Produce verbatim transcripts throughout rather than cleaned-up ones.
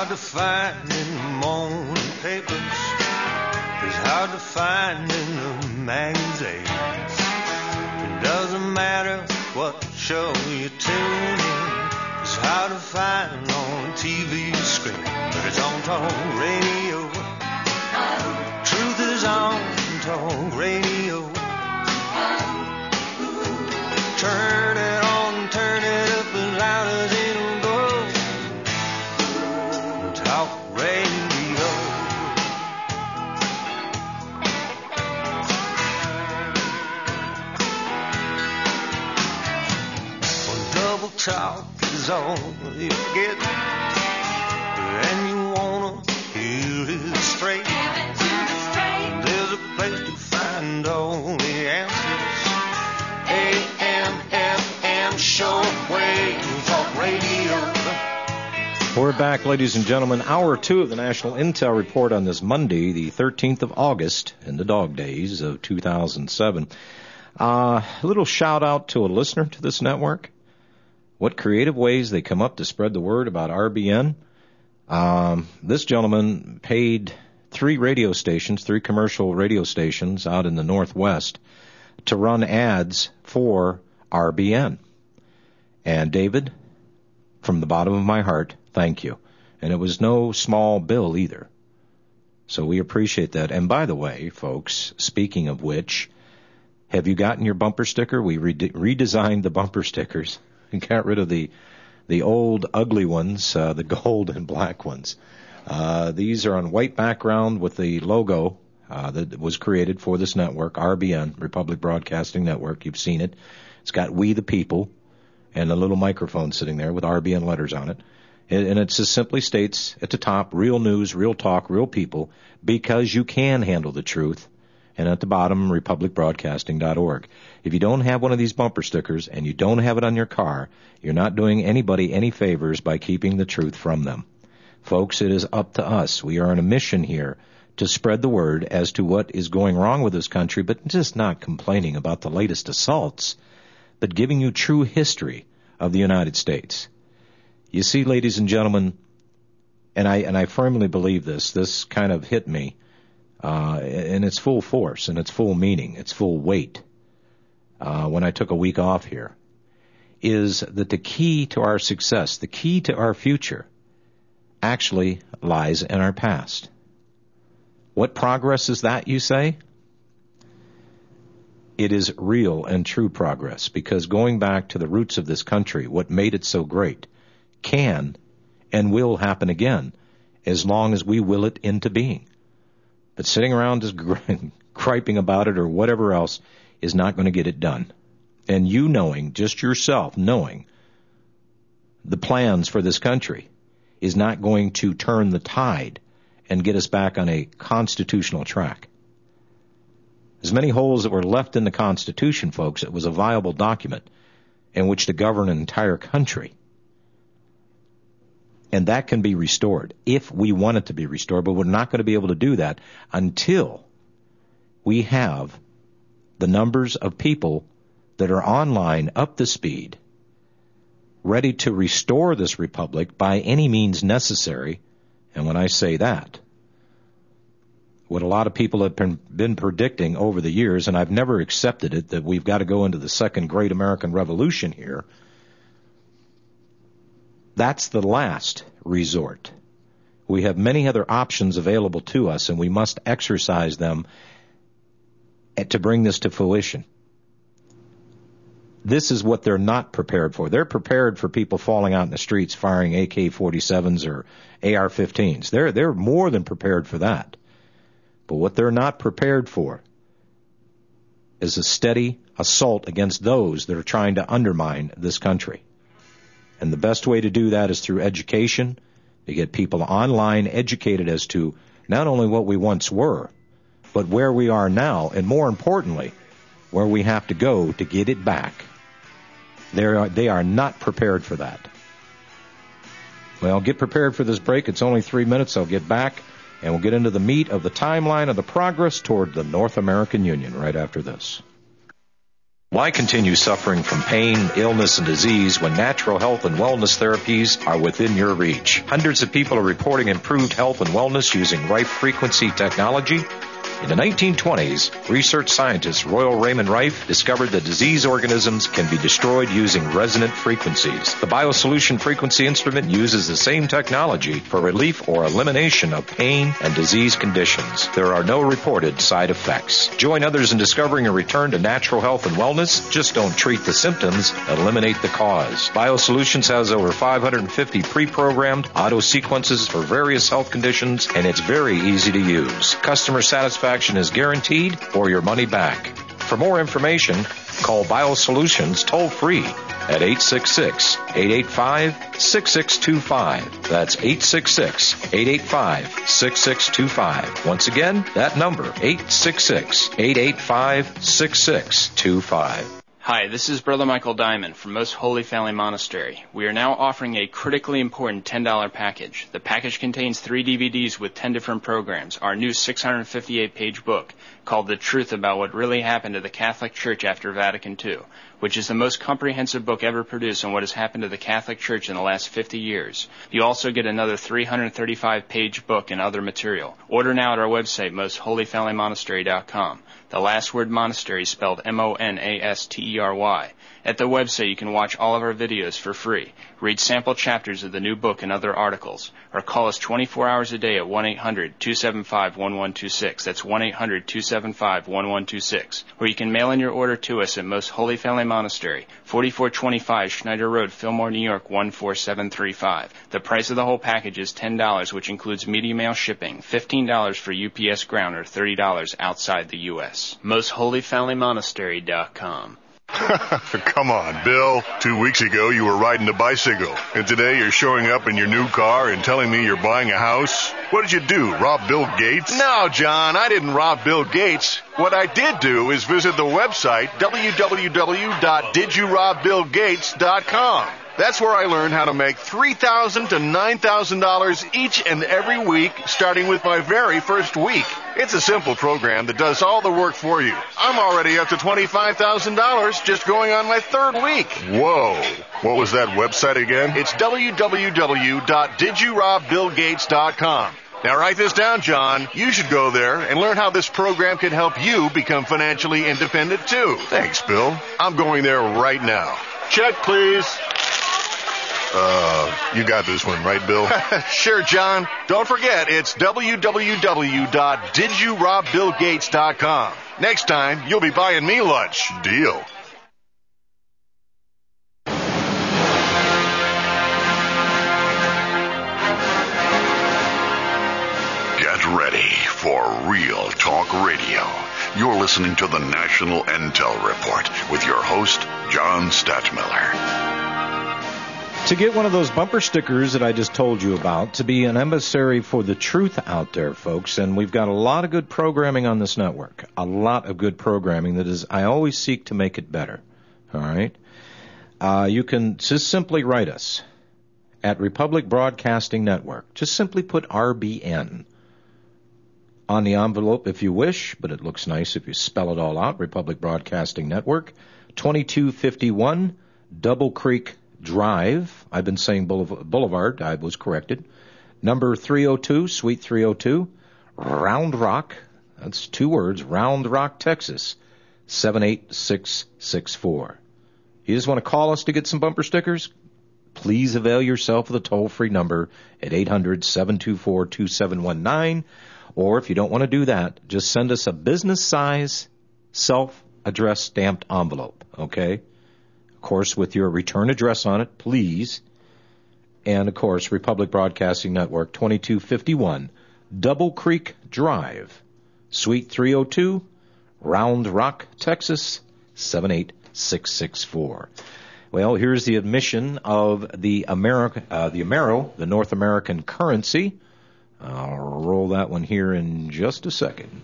hard to find in the morning papers. It's hard to find in the magazines. It doesn't matter what show you tune in. It's hard to find on T V screen, but it's on talk radio. Truth is on talk radio. Turn it on, turn it up as loud as it'll go. Talk radio. Well, double talk is all you get, and you wanna hear it straight. There's a place to find all the answers. A M F M shortwave talk radio. We're back, ladies and gentlemen. Hour two of the National Intel Report on this Monday, the thirteenth of August, in the dog days of two thousand seven. Uh, a little shout out to a listener to this network. What creative ways they come up to spread the word about R B N. Um, this gentleman paid three radio stations, three commercial radio stations out in the Northwest to run ads for R B N. And David, from the bottom of my heart, thank you. And it was no small bill either. So we appreciate that. And by the way, folks, speaking of which, have you gotten your bumper sticker? We re- redesigned the bumper stickers and got rid of the the old ugly ones, uh, the gold and black ones. Uh, these are on white background with the logo uh, that was created for this network, R B N, Republic Broadcasting Network. You've seen it. It's got We the People and a little microphone sitting there with R B N letters on it. And it just simply states at the top, real news, real talk, real people, because you can handle the truth. And at the bottom, republic broadcasting dot org. If you don't have one of these bumper stickers and you don't have it on your car, you're not doing anybody any favors by keeping the truth from them. Folks, it is up to us. We are on a mission here to spread the word as to what is going wrong with this country, but just not complaining about the latest assaults, but giving you true history of the United States. You see, ladies and gentlemen, and I and I firmly believe this, this kind of hit me, uh, in its full force, and its full meaning, its full weight, uh, when I took a week off here, is that the key to our success, the key to our future, actually lies in our past. What progress is that, you say? It is real and true progress, because going back to the roots of this country, what made it so great, can and will happen again, as long as we will it into being. But sitting around just griping about it or whatever else is not going to get it done. And you knowing, just yourself knowing, the plans for this country is not going to turn the tide and get us back on a constitutional track. As many holes that were left in the Constitution, folks, it was a viable document in which to govern an entire country. And that can be restored if we want it to be restored, but we're not going to be able to do that until we have the numbers of people that are online up to speed, ready to restore this republic by any means necessary. And when I say that, what a lot of people have been, been predicting over the years, and I've never accepted it, that we've got to go into the second great American Revolution here, that's the last resort. We have many other options available to us, and we must exercise them to bring this to fruition. This is what they're not prepared for. They're prepared for people falling out in the streets firing A K forty-sevens or A R fifteens. They're, they're more than prepared for that. But what they're not prepared for is a steady assault against those that are trying to undermine this country. And the best way to do that is through education, to get people online educated as to not only what we once were, but where we are now, and more importantly, where we have to go to get it back. They are, they are not prepared for that. Well, get prepared for this break. It's only three minutes. I'll get back, and we'll get into the meat of the timeline of the progress toward the North American Union right after this. Why continue suffering from pain, illness, and disease when natural health and wellness therapies are within your reach? Hundreds of people are reporting improved health and wellness using Rife frequency technology. In the nineteen twenties, research scientist Royal Raymond Rife discovered that disease organisms can be destroyed using resonant frequencies. The BioSolution frequency instrument uses the same technology for relief or elimination of pain and disease conditions. There are no reported side effects. Join others in discovering a return to natural health and wellness. Just don't treat the symptoms, eliminate the cause. BioSolutions has over five hundred fifty pre-programmed auto sequences for various health conditions, and it's very easy to use. Customer satisfaction is guaranteed or your money back. For more information, call BioSolutions toll-free at eight six six, eight eight five, six six two five. That's eight six six, eight eight five, six six two five. Once again, that number, eight six six, eight eight five, six six two five. Hi, this is Brother Michael Diamond from Most Holy Family Monastery. We are now offering a critically important ten dollars package. The package contains three D V Ds with ten different programs, our new six hundred fifty-eight page book called The Truth About What Really Happened to the Catholic Church After Vatican two, which is the most comprehensive book ever produced on what has happened to the Catholic Church in the last fifty years. You also get another three hundred thirty-five page book and other material. Order now at our website, most holy family monastery dot com. The last word monastery spelled M O N A S T E R Y. At the website, you can watch all of our videos for free, read sample chapters of the new book and other articles, or call us twenty-four hours a day at one eight hundred, two seven five, one one two six. That's one eight hundred, two seven five, one one two six. Or you can mail in your order to us at Most Holy Family Monastery, forty-four twenty-five Schneider Road, Fillmore, New York, one four seven three five. The price of the whole package is ten dollars, which includes media mail shipping, fifteen dollars for U P S ground, or thirty dollars outside the U S most holy family monastery dot com. Come on, Bill. Two weeks ago, you were riding a bicycle. And today, you're showing up in your new car and telling me you're buying a house? What did you do, rob Bill Gates? No, John, I didn't rob Bill Gates. What I did do is visit the website, w w w dot did you rob bill gates dot com. That's where I learned how to make three thousand dollars to nine thousand dollars each and every week, starting with my very first week. It's a simple program that does all the work for you. I'm already up to twenty-five thousand dollars just going on my third week. Whoa. What was that website again? It's w w w dot did you rob bill gates dot com. Now write this down, John. You should go there and learn how this program can help you become financially independent, too. Thanks, Bill. I'm going there right now. Check, please. Uh, you got this one, right, Bill? Sure, John. Don't forget, it's w w w dot did you rob bill gates dot com. Next time, you'll be buying me lunch. Deal. Get ready for Real Talk Radio. You're listening to the National Intel Report with your host, John Stadtmiller. To get one of those bumper stickers that I just told you about, to be an emissary for the truth out there, folks, and we've got a lot of good programming on this network, a lot of good programming that is, I always seek to make it better, all right? Uh, you can just simply write us at Republic Broadcasting Network. Just simply put R B N on the envelope if you wish, but it looks nice if you spell it all out. Republic Broadcasting Network, twenty-two fifty-one Double Creek Drive. I've been saying Boulevard. I was corrected. Number three oh two, Suite three oh two, Round Rock. That's two words, Round Rock, Texas, seven eight six six four. You just want to call us to get some bumper stickers? Please avail yourself of the toll-free number at eight hundred, seven two four, two seven one nine. Or if you don't want to do that, just send us a business-size, self-addressed stamped envelope, okay? Of course, with your return address on it, please. And, of course, Republic Broadcasting Network, twenty-two fifty-one Double Creek Drive, Suite three oh two, Round Rock, Texas, seven eight six six four. Well, here's the admission of the America, uh, the Amero, the North American currency. I'll roll that one here in just a second.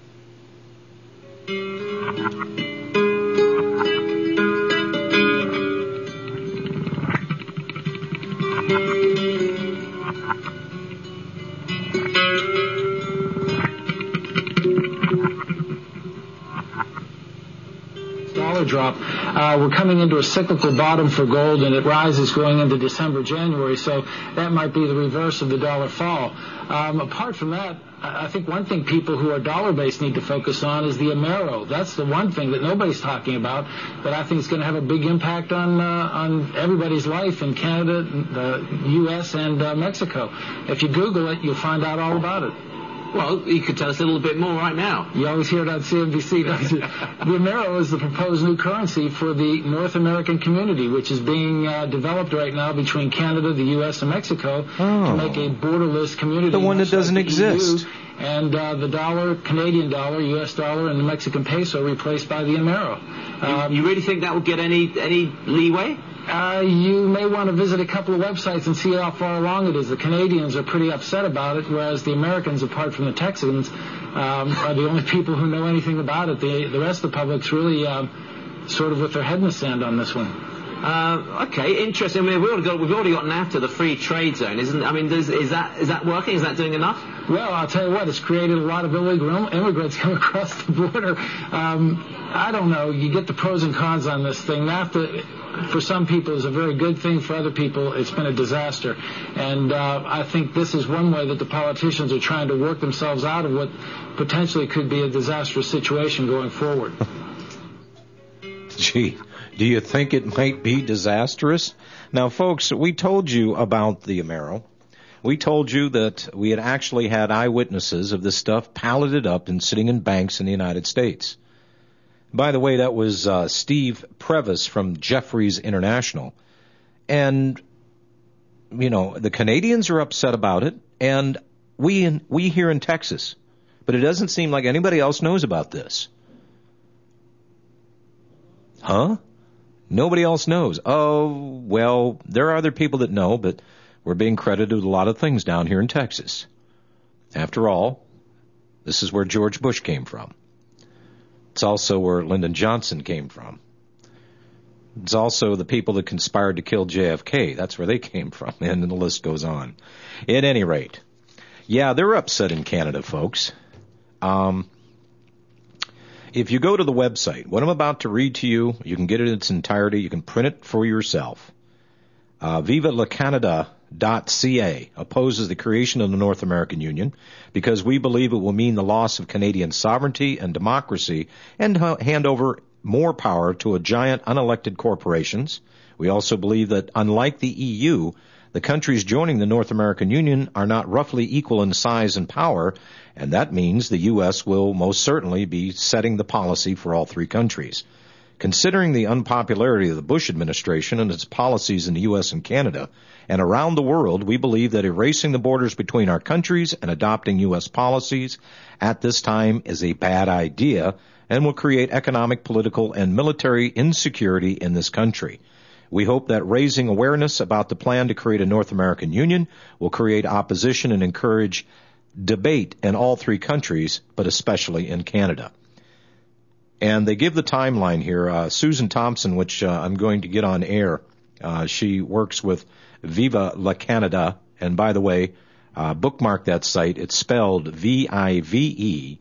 dollar drop. Uh, we're coming into a cyclical bottom for gold, and it rises going into December, January, so that might be the reverse of the dollar fall. Um, apart from that, I think one thing people who are dollar-based need to focus on is the Amero. That's the one thing that nobody's talking about that I think is going to have a big impact on uh, on everybody's life in Canada, the U S, and uh, Mexico. If you Google it, you'll find out all about it. Well, you could tell us a little bit more right now. You always hear it on C N B C, don't you? The Amero is the proposed new currency for the North American community, which is being uh, developed right now between Canada, the U S, and Mexico oh. to make a borderless community. The one that doesn't like exist. E U, and uh, the dollar, Canadian dollar, U S dollar, and the Mexican peso replaced by the Amero. Um, you, you really think that will get any any leeway? Uh, you may want to visit a couple of websites and see how far along it is. The Canadians are pretty upset about it, whereas the Americans, apart from the Texans, um, are the only people who know anything about it. The, the rest of the public's really um, sort of with their head in the sand on this one. Uh, okay, interesting. I mean, we've already got we've already gotten after the free trade zone, isn't? I mean, does, is that is that working? Is that doing enough? Well, I'll tell you what, it's created a lot of illegal immigrants coming across the border. Um, I don't know. You get the pros and cons on this thing. NAFTA, for some people, is a very good thing. For other people, it's been a disaster. And uh, I think this is one way that the politicians are trying to work themselves out of what potentially could be a disastrous situation going forward. Gee, do you think it might be disastrous? Now, folks, we told you about the Amero. We told you that we had actually had eyewitnesses of this stuff palleted up and sitting in banks in the United States. By the way, that was uh, Steve Previs from Jefferies International. And, you know, the Canadians are upset about it, and we in, we here in Texas. But it doesn't seem like anybody else knows about this. Huh? Nobody else knows. Oh, well, there are other people that know, but we're being credited with a lot of things down here in Texas. After all, this is where George Bush came from. It's also where Lyndon Johnson came from. It's also the people that conspired to kill J F K. That's where they came from, and the list goes on. At any rate, yeah, they're upset in Canada, folks. Um... If you go to the website, what I'm about to read to you, you can get it in its entirety. You can print it for yourself. Uh, Viva La Canada dot C A opposes the creation of the North American Union because we believe it will mean the loss of Canadian sovereignty and democracy and ha- hand over more power to a giant unelected corporations. We also believe that, unlike the E U, the countries joining the North American Union are not roughly equal in size and power, and that means the U S will most certainly be setting the policy for all three countries. Considering the unpopularity of the Bush administration and its policies in the U S and Canada and around the world, we believe that erasing the borders between our countries and adopting U S policies at this time is a bad idea and will create economic, political, and military insecurity in this country. We hope that raising awareness about the plan to create a North American Union will create opposition and encourage debate in all three countries, but especially in Canada. And they give the timeline here. Uh, Susan Thompson, which uh, I'm going to get on air, uh, she works with Viva La Canada. And by the way, uh, bookmark that site. It's spelled V I V E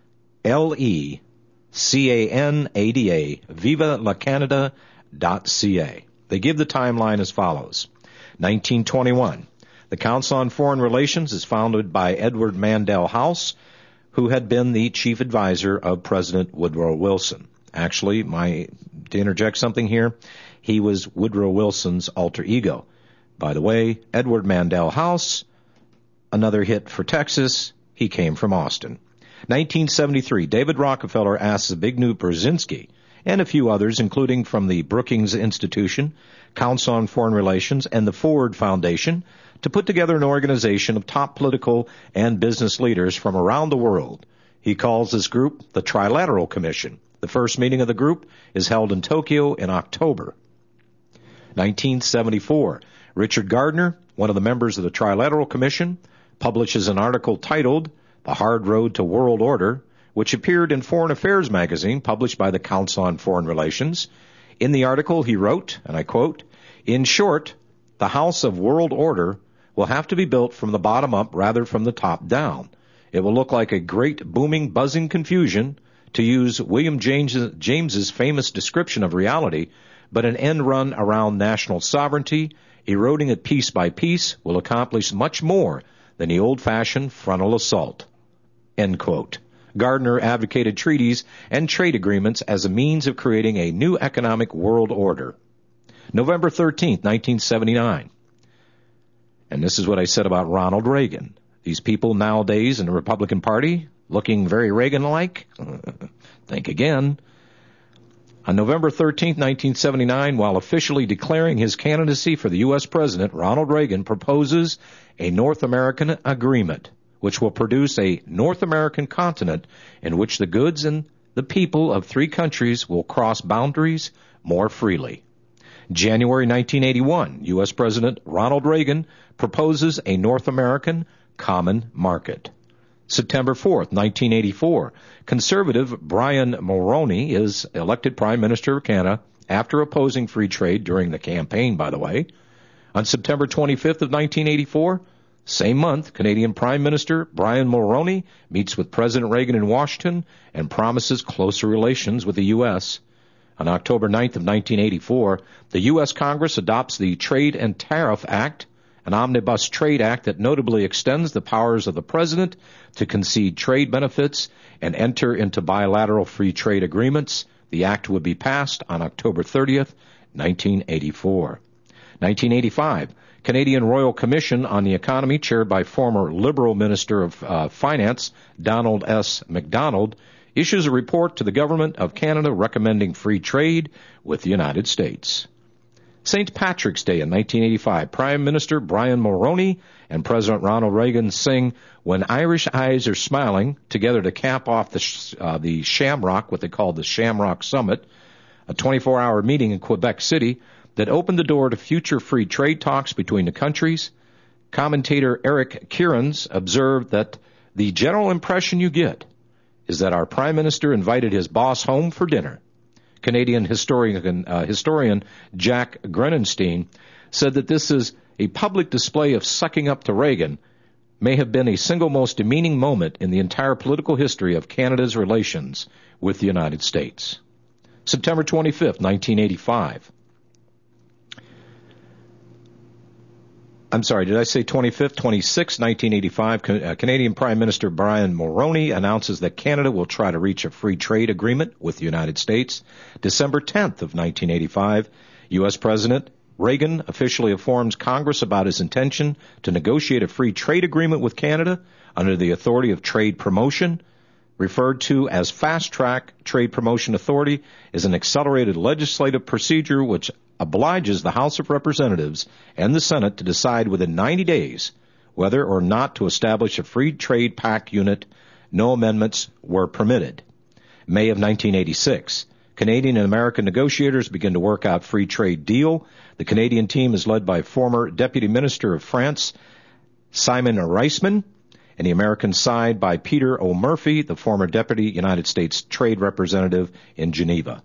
L E C A N A D A, Viva La Canada dot C A. They give the timeline as follows. nineteen twenty-one. The Council on Foreign Relations is founded by Edward Mandell House, who had been the chief advisor of President Woodrow Wilson. Actually, my to interject something here, he was Woodrow Wilson's alter ego. By the way, Edward Mandell House, another hit for Texas, he came from Austin. nineteen seventy-three, David Rockefeller asked Zbigniew Brzezinski and a few others, including from the Brookings Institution, Council on Foreign Relations, and the Ford Foundation, to put together an organization of top political and business leaders from around the world. He calls this group the Trilateral Commission. The first meeting of the group is held in Tokyo in October. nineteen seventy-four, Richard Gardner, one of the members of the Trilateral Commission, publishes an article titled The Hard Road to World Order, which appeared in Foreign Affairs magazine published by the Council on Foreign Relations. In the article, he wrote, and I quote, "In short, the House of World Order will have to be built from the bottom up rather from the top down. It will look like a great booming, buzzing confusion To use William James, James's famous description of reality, but an end run around national sovereignty, eroding it piece by piece, will accomplish much more than the old-fashioned frontal assault. End quote. Gardner advocated treaties and trade agreements as a means of creating a new economic world order. November thirteenth, nineteen seventy-nine. And this is what I said about Ronald Reagan. These people nowadays in the Republican Party looking very Reagan-like? Think again. On November thirteenth, nineteen seventy-nine, while officially declaring his candidacy for the U S president, Ronald Reagan proposes a North American agreement, which will produce a North American continent in which the goods and the people of three countries will cross boundaries more freely. January nineteen eighty-one, U S President Ronald Reagan proposes a North American common market. September fourth, nineteen eighty-four, conservative Brian Mulroney is elected Prime Minister of Canada after opposing free trade during the campaign, by the way. On September twenty-fifth of nineteen eighty-four, same month, Canadian Prime Minister Brian Mulroney meets with President Reagan in Washington and promises closer relations with the U S. On October ninth of nineteen eighty-four, the U S Congress adopts the Trade and Tariff Act, an omnibus trade act that notably extends the powers of the president to concede trade benefits and enter into bilateral free trade agreements. The act would be passed on October thirtieth, nineteen eighty-four. nineteen eighty-five, Canadian Royal Commission on the Economy, chaired by former Liberal Minister of uh, Finance Donald S. MacDonald, issues a report to the Government of Canada recommending free trade with the United States. Saint Patrick's Day in nineteen eighty-five, Prime Minister Brian Mulroney and President Ronald Reagan sing "When Irish Eyes Are Smiling" together to cap off the, uh, the Shamrock, what they call the Shamrock Summit, a twenty-four hour meeting in Quebec City that opened the door to future free trade talks between the countries. Commentator Eric Kierans observed that the general impression you get is that our Prime Minister invited his boss home for dinner. Canadian historian, uh, historian Jack Grenenstein said that this is a public display of sucking up to Reagan may have been a single most demeaning moment in the entire political history of Canada's relations with the United States. September twenty-fifth, nineteen eighty-five. I'm sorry, did I say twenty-fifth? twenty-sixth, nineteen eighty-five, Canadian Prime Minister Brian Mulroney announces that Canada will try to reach a free trade agreement with the United States. December tenth of nineteen eighty-five, U S President Reagan officially informs Congress about his intention to negotiate a free trade agreement with Canada under the authority of Trade Promotion, referred to as Fast Track Trade Promotion Authority, is an accelerated legislative procedure which obliges the House of Representatives and the Senate to decide within ninety days whether or not to establish a free trade pact unit. No amendments were permitted. May of nineteen eighty-six, Canadian and American negotiators begin to work out free trade deal. The Canadian team is led by former Deputy Minister of France, Simon Reisman, and the American side by Peter O'Murphy, the former Deputy United States Trade Representative in Geneva.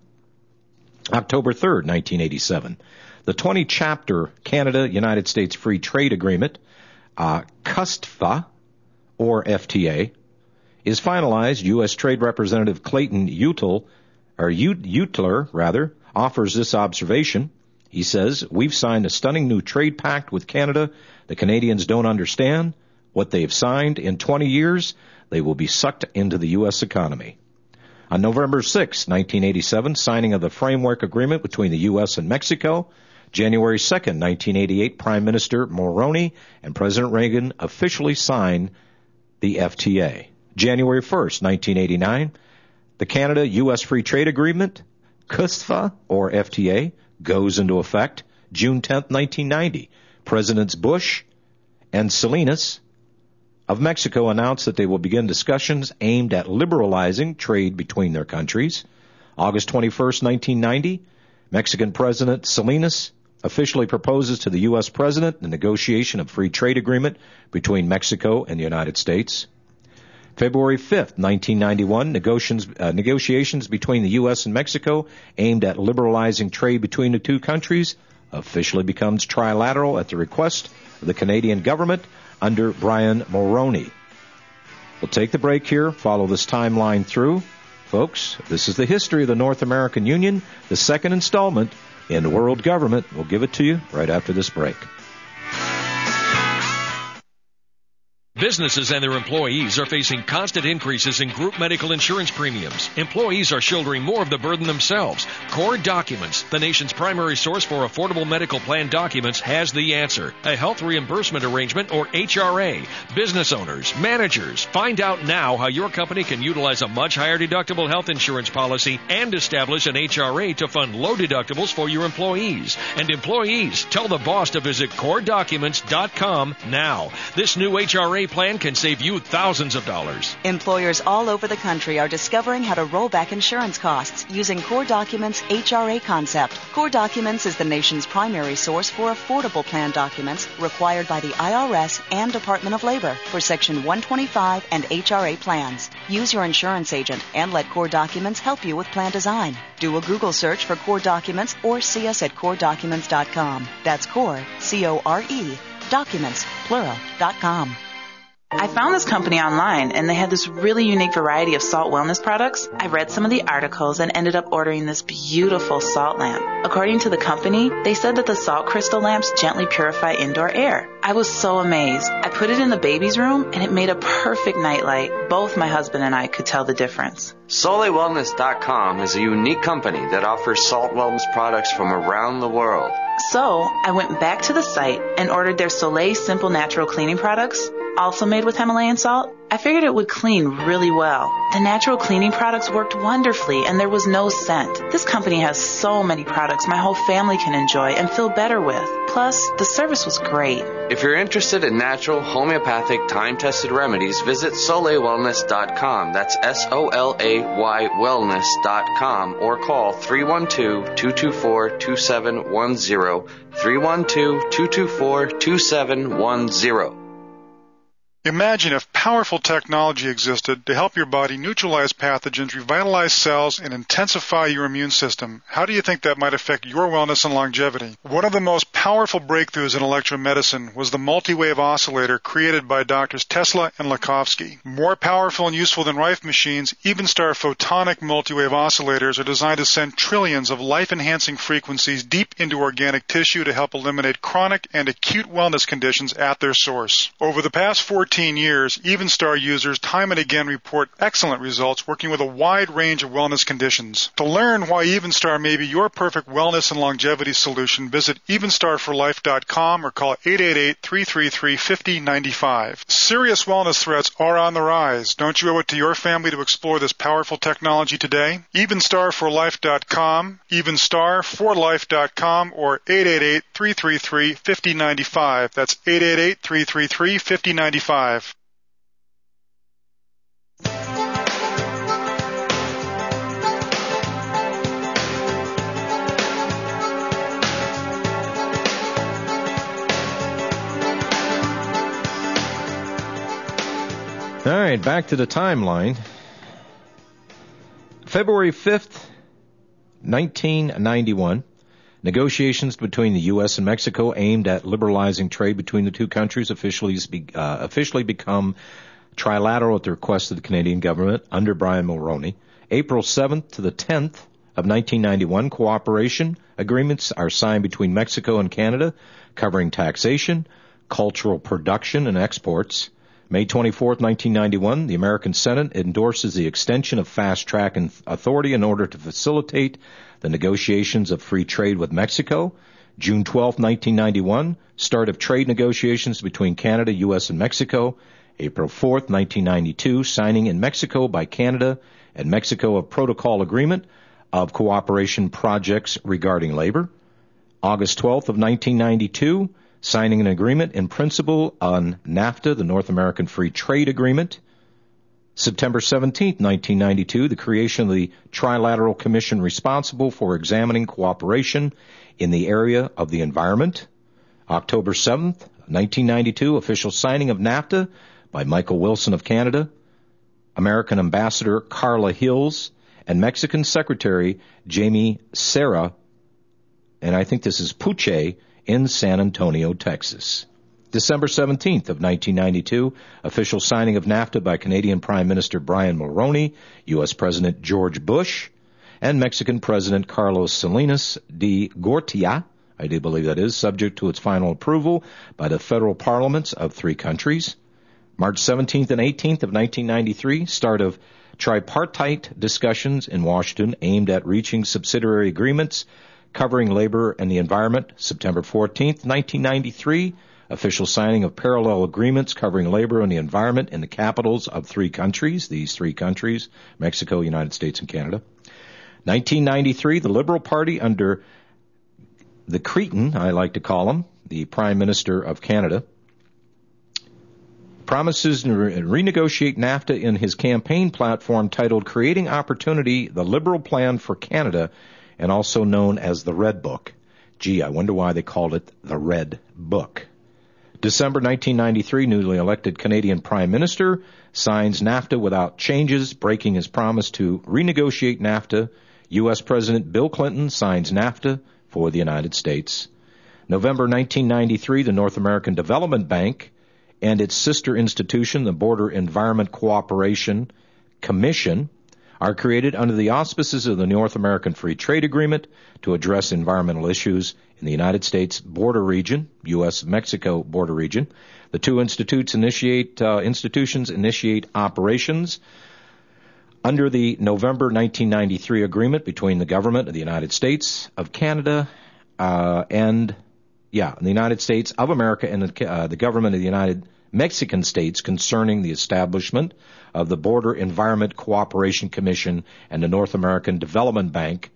October third, nineteen eighty-seven, the twenty-chapter Canada-United States Free Trade Agreement, uh, C U S T F A, or F T A, is finalized. U S Trade Representative Clayton Utler, or Utler, rather, offers this observation. He says, "We've signed a stunning new trade pact with Canada. The Canadians don't understand what they've signed. In twenty years, they will be sucked into the U S economy." On November sixth, nineteen eighty-seven, signing of the framework agreement between the U S and Mexico. January second, nineteen eighty-eight, Prime Minister Mulroney and President Reagan officially sign the F T A. January first, nineteen eighty-nine, the Canada-U S Free Trade Agreement, C U S T F A, or F T A, goes into effect. June tenth, nineteen ninety, Presidents Bush and Salinas of Mexico announced that they will begin discussions aimed at liberalizing trade between their countries. August twenty-first, nineteen ninety, Mexican President Salinas officially proposes to the U S President the negotiation of free trade agreement between Mexico and the United States. February fifth, nineteen ninety-one, negotiations, uh, negotiations between the U S and Mexico aimed at liberalizing trade between the two countries officially becomes trilateral at the request of the Canadian government under Brian Mulroney. We'll take the break here, follow this timeline through. folks. This is the history of the North American Union, the second installment in World Government. We'll give it to you right after this break. Businesses and their employees are facing constant increases in group medical insurance premiums. Employees are shouldering more of the burden themselves. Core Documents, the nation's primary source for affordable medical plan documents, has the answer. A health reimbursement arrangement, or H R A. Business owners, managers, find out now how your company can utilize a much higher deductible health insurance policy and establish an H R A to fund low deductibles for your employees. And employees, tell the boss to visit core documents dot com now. This new H R A plan can save you thousands of dollars. Employers all over the country are discovering how to roll back insurance costs using Core Documents' H R A concept. Core Documents is the nation's primary source for affordable plan documents required by the I R S and Department of Labor for Section one twenty-five and H R A plans. Use your insurance agent and let Core Documents help you with plan design. Do a Google search for Core Documents or see us at core documents dot com. That's Core, C O R E, documents, plural, dot com. I found this company online, and they had this really unique variety of salt wellness products. I read some of the articles and ended up ordering this beautiful salt lamp. According to the company, they said that the salt crystal lamps gently purify indoor air. I was so amazed. I put it in the baby's room, and it made a perfect nightlight. Both my husband and I could tell the difference. Soleil Wellness dot com is a unique company that offers salt wellness products from around the world. So, I went back to the site and ordered their Soleil Simple Natural Cleaning products, also made with Himalayan salt. I figured it would clean really well. The natural cleaning products worked wonderfully, and there was no scent. This company has so many products my whole family can enjoy and feel better with. Plus, the service was great. If you're interested in natural, homeopathic, time-tested remedies, visit Soleil Wellness dot com. That's S O L A Y wellness dot com, or call three one two, two two four, two seven one zero, three one two, two two four, two seven one zero. Imagine if powerful technology existed to help your body neutralize pathogens, revitalize cells, and intensify your immune system. How do you think that might affect your wellness and longevity? One of the most powerful breakthroughs in electromedicine was the multi-wave oscillator created by Doctors Tesla and Lakhovsky. More powerful and useful than Rife machines, Evenstar photonic multi-wave oscillators are designed to send trillions of life-enhancing frequencies deep into organic tissue to help eliminate chronic and acute wellness conditions at their source. Over the past fourteen years, Evenstar users time and again report excellent results working with a wide range of wellness conditions. To learn why Evenstar may be your perfect wellness and longevity solution, visit evenstar for life dot com or call eight eight eight, three three three, five zero nine five. Serious wellness threats are on the rise. Don't you owe it to your family to explore this powerful technology today? evenstar for life dot com, evenstar for life dot com, or eight eight eight, three three three, five zero nine five. That's eight eight eight, three three three, five zero nine five. All right, back to the timeline. February fifth, nineteen ninety-one. Negotiations between the U S and Mexico aimed at liberalizing trade between the two countries officially uh, officially become trilateral at the request of the Canadian government under Brian Mulroney. April seventh to the tenth of nineteen ninety-one, cooperation agreements are signed between Mexico and Canada covering taxation, cultural production, and exports. May twenty-fourth, nineteen ninety-one, the American Senate endorses the extension of fast-track authority in order to facilitate the negotiations of free trade with Mexico. June twelfth, nineteen ninety-one, start of trade negotiations between Canada, U S, and Mexico. April fourth, nineteen ninety-two, signing in Mexico by Canada and Mexico of protocol agreement of cooperation projects regarding labor. August twelfth of nineteen ninety-two, signing an agreement in principle on NAFTA, the North American Free Trade Agreement. September seventeenth, nineteen ninety-two, the creation of the Trilateral Commission responsible for examining cooperation in the area of the environment. October seventh, nineteen ninety-two, official signing of NAFTA by Michael Wilson of Canada, American Ambassador Carla Hills, and Mexican Secretary Jamie Serra, and I think this is Puche, in San Antonio, Texas. December seventeenth of nineteen ninety-two, official signing of NAFTA by Canadian Prime Minister Brian Mulroney, U S President George Bush, and Mexican President Carlos Salinas de Gortari, I do believe that is, subject to its final approval by the federal parliaments of three countries. March seventeenth and eighteenth of nineteen ninety-three, start of tripartite discussions in Washington aimed at reaching subsidiary agreements covering labor and the environment. September fourteenth, nineteen ninety-three, official signing of parallel agreements covering labor and the environment in the capitals of three countries, these three countries, Mexico, United States, and Canada. nineteen ninety-three, the Liberal Party under the Cretin, I like to call him, the Prime Minister of Canada, promises to re- renegotiate NAFTA in his campaign platform titled Creating Opportunity, the Liberal Plan for Canada, and also known as the Red Book. Gee, I wonder why they called it the Red Book. December nineteen ninety-three, newly elected Canadian Prime Minister signs NAFTA without changes, breaking his promise to renegotiate NAFTA. U S President Bill Clinton signs NAFTA for the United States. November nineteen ninety-three, the North American Development Bank and its sister institution, the Border Environment Cooperation Commission, are created under the auspices of the North American Free Trade Agreement to address environmental issues in the United States border region, U S Mexico border region. The two institutes initiate, uh, institutions initiate operations under the November nineteen ninety-three agreement between the government of the United States of Canada uh, and, yeah, the United States of America and the, uh, the government of the United Mexican states concerning the establishment of the Border Environment Cooperation Commission and the North American Development Bank.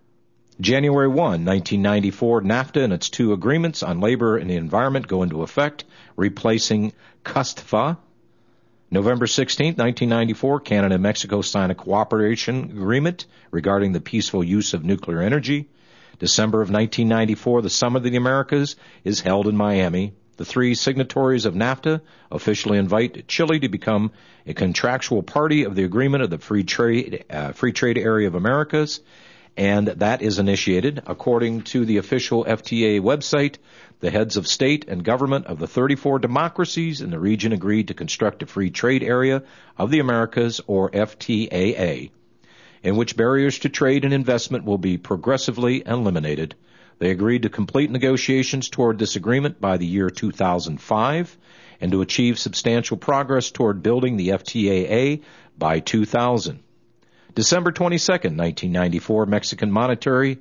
January first, nineteen ninety-four, NAFTA and its two agreements on labor and the environment go into effect, replacing CUSTFA. November sixteenth, nineteen ninety-four, Canada and Mexico sign a cooperation agreement regarding the peaceful use of nuclear energy. December of nineteen ninety-four, the Summit of the Americas is held in Miami. The three signatories of NAFTA officially invite Chile to become a contractual party of the agreement of the Free Trade, uh, Free Trade Area of Americas, and that is initiated. According to the official F T A website, the heads of state and government of the thirty-four democracies in the region agreed to construct a Free Trade Area of the Americas, or F T A A, in which barriers to trade and investment will be progressively eliminated. They agreed to complete negotiations toward this agreement by the year two thousand five and to achieve substantial progress toward building the F T A A by two thousand. December twenty-second, nineteen ninety-four, Mexican monetary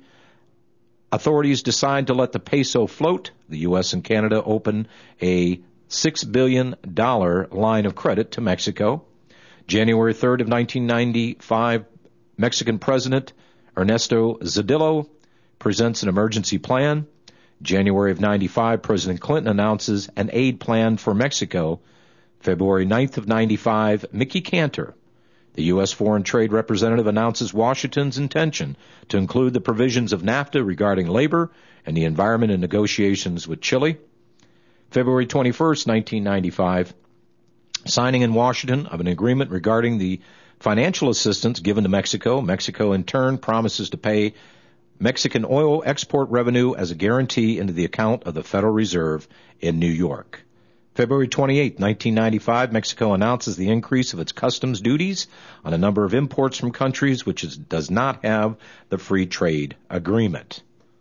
authorities decide to let the peso float. The U S and Canada open a six billion dollars line of credit to Mexico. January third of nineteen ninety-five, Mexican President Ernesto Zedillo presents an emergency plan. January of ninety-five, President Clinton announces an aid plan for Mexico. February ninth of ninety-five, Mickey Cantor, the U S Foreign Trade Representative, announces Washington's intention to include the provisions of NAFTA regarding labor and the environment in negotiations with Chile. February twenty-first, nineteen ninety-five, signing in Washington of an agreement regarding the financial assistance given to Mexico. Mexico, in turn, promises to pay Mexican oil export revenue as a guarantee into the account of the Federal Reserve in New York. February twenty-eighth, nineteen ninety-five, Mexico announces the increase of its customs duties on a number of imports from countries which is, does not have the free trade agreement.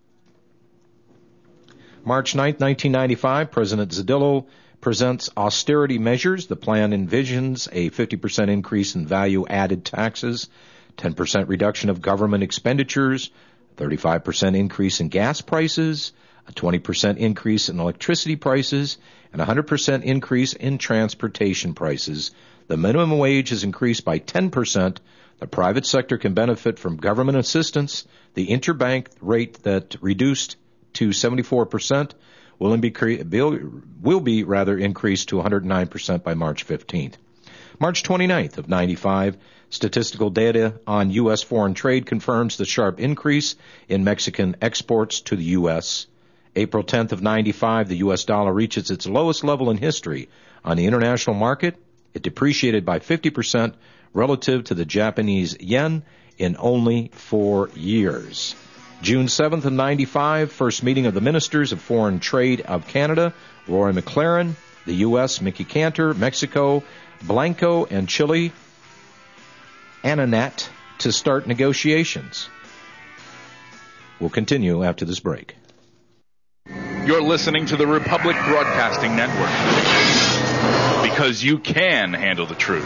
March ninth, nineteen ninety-five, President Zedillo presents austerity measures. The plan envisions a fifty percent increase in value-added taxes, ten percent reduction of government expenditures, thirty-five percent increase in gas prices, a twenty percent increase in electricity prices, and a one hundred percent increase in transportation prices. The minimum wage is increased by ten percent. The private sector can benefit from government assistance. The interbank rate that reduced to seventy-four percent will be, will be rather increased to one hundred nine percent by March fifteenth. March twenty-ninth of ninety-five, statistical data on U S foreign trade confirms the sharp increase in Mexican exports to the U S. April tenth of ninety-five, the U S dollar reaches its lowest level in history. On the international market, it depreciated by fifty percent relative to the Japanese yen in only four years. June seventh of ninety-five, first meeting of the Ministers of Foreign Trade of Canada, Roy McLaren, the U S, Mickey Cantor, Mexico, Blanco, and Chile, Ananet, to start negotiations. We'll continue after this break. You're listening to the Republic Broadcasting Network, because you can handle the truth.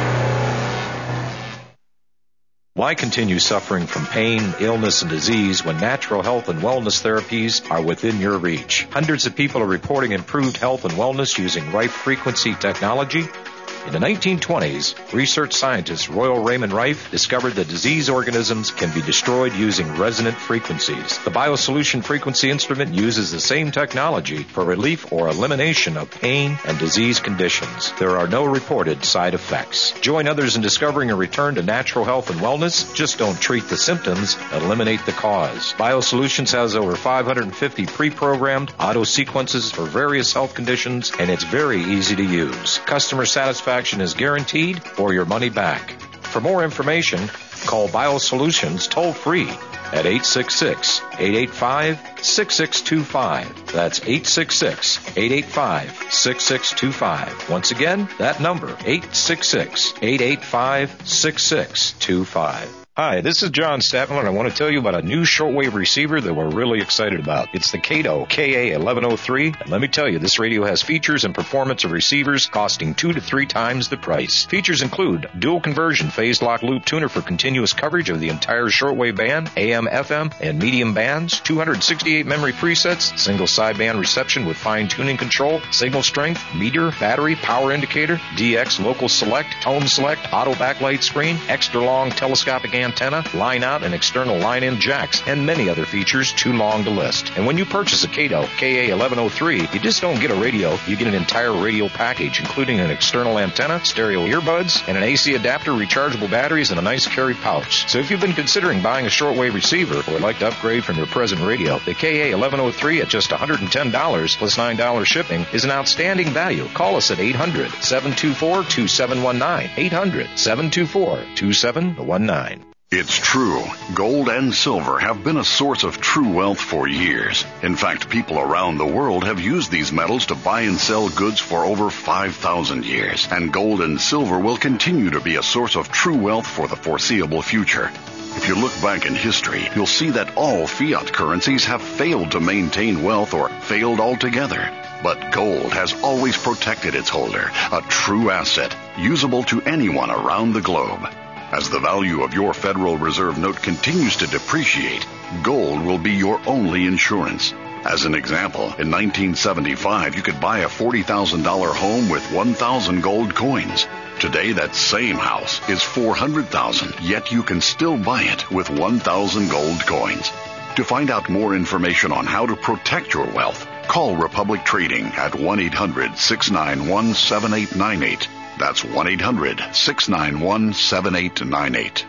Why continue suffering from pain, illness, and disease when natural health and wellness therapies are within your reach? Hundreds of people are reporting improved health and wellness using Rife frequency technology. In the nineteen twenties, research scientist Royal Raymond Rife discovered that disease organisms can be destroyed using resonant frequencies. The BioSolution frequency instrument uses the same technology for relief or elimination of pain and disease conditions. There are no reported side effects. Join others in discovering a return to natural health and wellness. Just don't treat the symptoms, eliminate the cause. BioSolutions has over five hundred fifty pre-programmed auto sequences for various health conditions, and it's very easy to use. Customer satisfaction is guaranteed or your money back. For more information, call BioSolutions toll-free at eight six six, eight eight five, six six two five. That's eight six six, eight eight five, six six two five. Once again, that number, eight six six, eight eight five, six six two five. Hi, this is John Statler, and I want to tell you about a new shortwave receiver that we're really excited about. It's the Kato K A eleven oh three, and let me tell you, this radio has features and performance of receivers costing two to three times the price. Features include dual conversion phase lock loop tuner for continuous coverage of the entire shortwave band, A M, F M, and medium bands, two hundred sixty-eight memory presets, single sideband reception with fine tuning control, signal strength, meter, battery, power indicator, D X local select, tone select, auto backlight screen, extra long telescopic antenna, line out and external line in jacks, and many other features too long to list. And when you purchase a Kato K A eleven oh three, you just don't get a radio, you get an entire radio package, including an external antenna, stereo earbuds, and an A C adapter, rechargeable batteries, and a nice carry pouch. So if you've been considering buying a shortwave receiver or would like to upgrade from your present radio, the K A eleven oh three at just one hundred ten dollars plus nine dollars shipping is an outstanding value. Call us at eight hundred, seven two four, two seven one nine, eight hundred, seven two four, two seven one nine. It's true. Gold and silver have been a source of true wealth for years. In fact, people around the world have used these metals to buy and sell goods for over five thousand years. And gold and silver will continue to be a source of true wealth for the foreseeable future. If you look back in history, you'll see that all fiat currencies have failed to maintain wealth or failed altogether. But gold has always protected its holder, a true asset, usable to anyone around the globe. As the value of your Federal Reserve note continues to depreciate, gold will be your only insurance. As an example, in nineteen seventy-five, you could buy a forty thousand dollars home with one thousand gold coins. Today, that same house is four hundred thousand dollars, yet you can still buy it with one thousand gold coins. To find out more information on how to protect your wealth, call Republic Trading at one eight hundred, six nine one, seven eight nine eight. That's one eight hundred, six nine one, seven eight nine eight.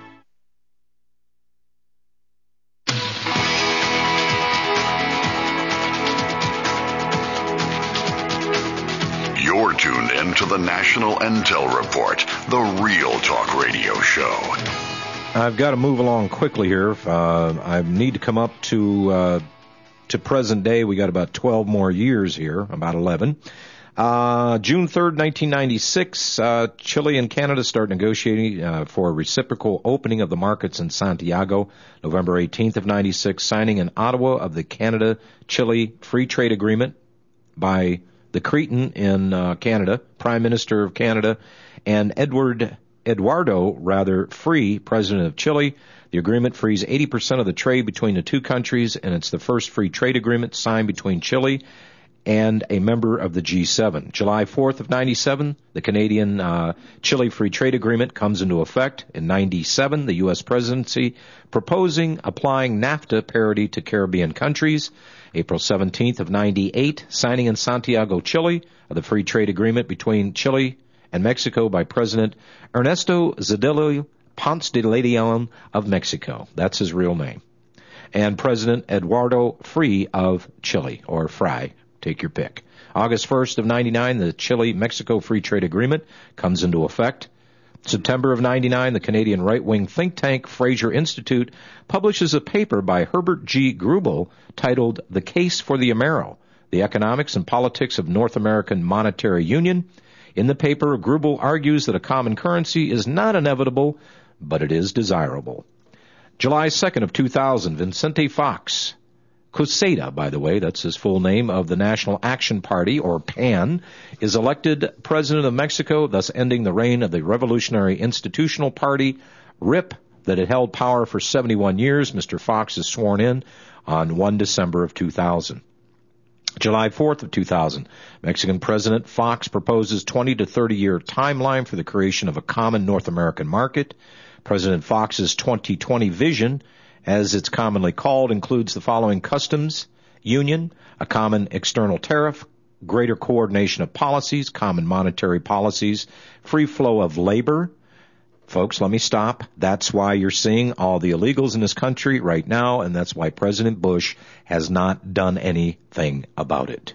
You're tuned in to the National Intel Report, the Real Talk Radio Show. I've got to move along quickly here. Uh, I need to come up to uh, to present day. We got about twelve more years here, about eleven. Uh, June third, nineteen ninety-six, uh, Chile and Canada start negotiating uh, for a reciprocal opening of the markets in Santiago. November eighteenth of ninety-six, signing in Ottawa of the Canada-Chile Free Trade Agreement by the Cretin in uh, Canada, Prime Minister of Canada, and Edward Eduardo, rather, Free, President of Chile. The agreement frees eighty percent of the trade between the two countries, and it's the first free trade agreement signed between Chile and a member of the G seven. July fourth of ninety-seven, the Canadian uh, Chile Free Trade Agreement comes into effect. In ninety-seven, the U S presidency proposing applying NAFTA parity to Caribbean countries. April seventeenth of ninety-eight, signing in Santiago, Chile, of the Free Trade Agreement between Chile and Mexico by President Ernesto Zedillo Ponce de Leon of Mexico. That's his real name. And President Eduardo Free of Chile, or Frei. Take your pick. August first of ninety-nine, the Chile-Mexico Free Trade Agreement comes into effect. September of ninety-nine, the Canadian right-wing think tank Fraser Institute publishes a paper by Herbert G. Grubel titled The Case for the Amero, The Economics and Politics of North American Monetary Union. In the paper, Grubel argues that a common currency is not inevitable, but it is desirable. July second of two thousand, Vicente Fox, Quesada, by the way, that's his full name, of the National Action Party, or PAN, is elected president of Mexico, thus ending the reign of the Revolutionary Institutional Party, R I P, that had held power for seventy-one years. Mister Fox is sworn in on the first of December of two thousand. July fourth of two thousand, Mexican President Fox proposes twenty to thirty year timeline for the creation of a common North American market. President Fox's twenty twenty vision, as it's commonly called, includes the following: customs union, a common external tariff, greater coordination of policies, common monetary policies, free flow of labor. Folks, let me stop. That's why you're seeing all the illegals in this country right now, and that's why President Bush has not done anything about it.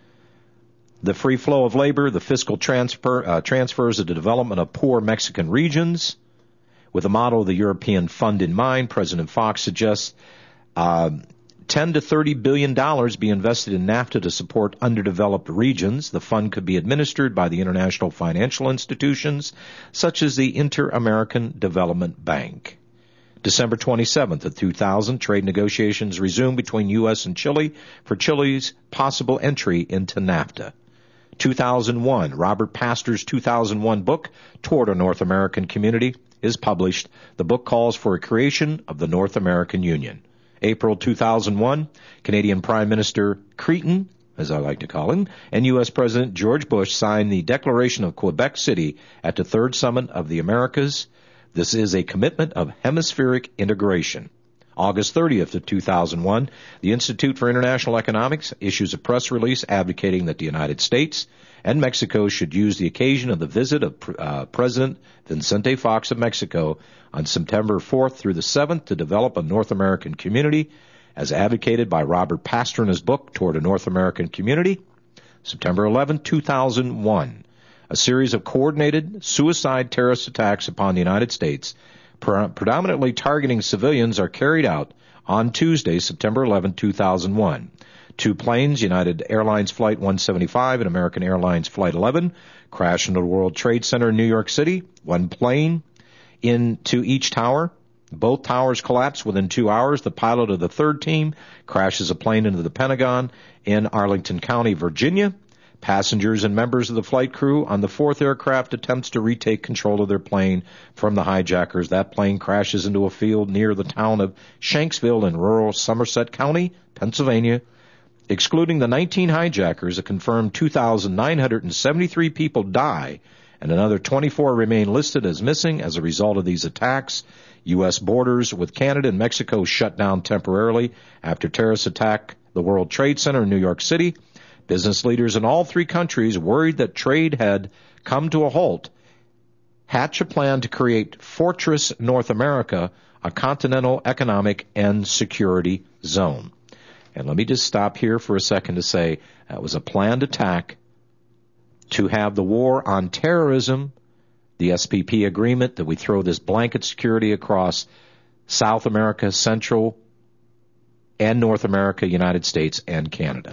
The free flow of labor, the fiscal transfer, uh, transfers of the development of poor Mexican regions. With the model of the European Fund in mind, President Fox suggests uh, ten to thirty billion dollars be invested in NAFTA to support underdeveloped regions. The fund could be administered by the international financial institutions, such as the Inter-American Development Bank. December twenty-seventh of two thousand, trade negotiations resumed between U S and Chile for Chile's possible entry into NAFTA. two thousand one, Robert Pastor's two thousand one book, Toward a North American Community, is published. The book calls for a creation of the North American Union. April two thousand one, Canadian Prime Minister Cretin, as I like to call him, and U S President George Bush signed the Declaration of Quebec City at the Third Summit of the Americas. This is a commitment of hemispheric integration. August thirtieth of two thousand one, the Institute for International Economics issues a press release advocating that the United States and Mexico should use the occasion of the visit of uh, President Vicente Fox of Mexico on September fourth through the seventh to develop a North American community, as advocated by Robert Pastor in his book, Toward a North American Community. September eleventh, two thousand one, a series of coordinated suicide terrorist attacks upon the United States, pre- predominantly targeting civilians, are carried out on Tuesday, September eleventh, two thousand one. Two planes, United Airlines Flight one seventy-five and American Airlines Flight eleven, crashed into the World Trade Center in New York City. One plane into each tower. Both towers collapsed within two hours. The pilot of the third team crashes a plane into the Pentagon in Arlington County, Virginia. Passengers and members of the flight crew on the fourth aircraft attempts to retake control of their plane from the hijackers. That plane crashes into a field near the town of Shanksville in rural Somerset County, Pennsylvania. Excluding the nineteen hijackers, a confirmed two thousand nine hundred seventy-three people die, and another twenty-four remain listed as missing as a result of these attacks. U S borders with Canada and Mexico shut down temporarily after terrorists attacked the World Trade Center in New York City. Business leaders in all three countries, worried that trade had come to a halt, hatch a plan to create Fortress North America, a continental economic and security zone. And let me just stop here for a second to say that was a planned attack to have the war on terrorism, the S P P agreement, that we throw this blanket security across South America, Central and North America, United States, and Canada.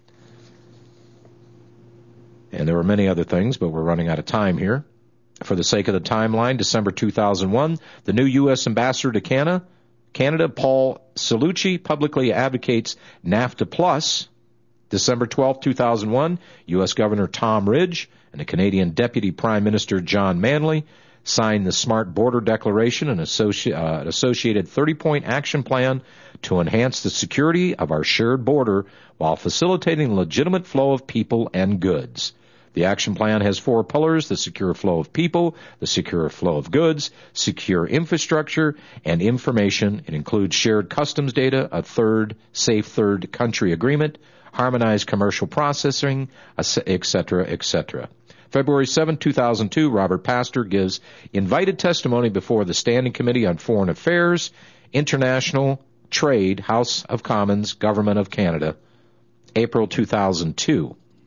And there were many other things, but we're running out of time here. For the sake of the timeline, December two thousand one, the new U S ambassador to Canada, Canada, Paul Cellucci, publicly advocates NAFTA Plus. December twelfth, two thousand one, U S Governor Tom Ridge and the Canadian Deputy Prime Minister John Manley signed the Smart Border Declaration, an associ- uh, associated thirty-point action plan to enhance the security of our shared border while facilitating the legitimate flow of people and goods. The action plan has four pillars: the secure flow of people, the secure flow of goods, secure infrastructure, and information. It includes shared customs data, a third safe third country agreement, harmonized commercial processing, et cetera, et cetera. February seventh, two thousand two, Robert Pastor gives invited testimony before the Standing Committee on Foreign Affairs, International Trade, House of Commons, Government of Canada. April two thousand two.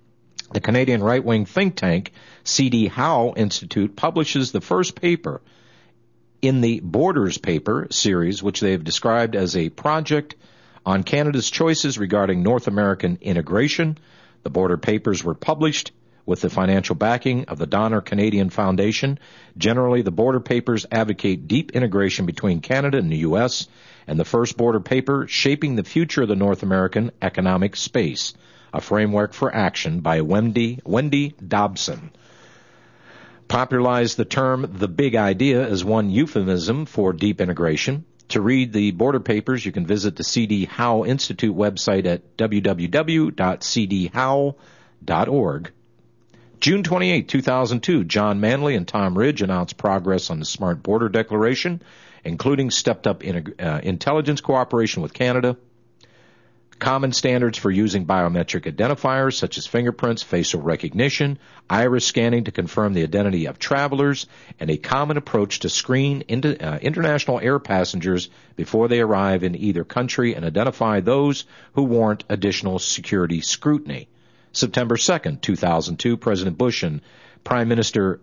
The Canadian right-wing think tank C D Howe Institute publishes the first paper in the Borders Paper series, which they have described as a project on Canada's choices regarding North American integration. The Border Papers were published with the financial backing of the Donner Canadian Foundation. Generally, the Border Papers advocate deep integration between Canada and the U S, and the first Border Paper, Shaping the Future of the North American Economic Space, a Framework for Action by Wendy, Wendy Dobson, popularized the term the big idea as one euphemism for deep integration. To read the Border Papers, you can visit the C D Howe Institute website at w w w dot c d howe dot org. June twenty-eighth, two thousand two, John Manley and Tom Ridge announced progress on the Smart Border Declaration, including stepped-up integ- uh, intelligence cooperation with Canada, common standards for using biometric identifiers such as fingerprints, facial recognition, iris scanning to confirm the identity of travelers, and a common approach to screen inter- uh, international air passengers before they arrive in either country and identify those who warrant additional security scrutiny. September second, two thousand two, President Bush and Prime Minister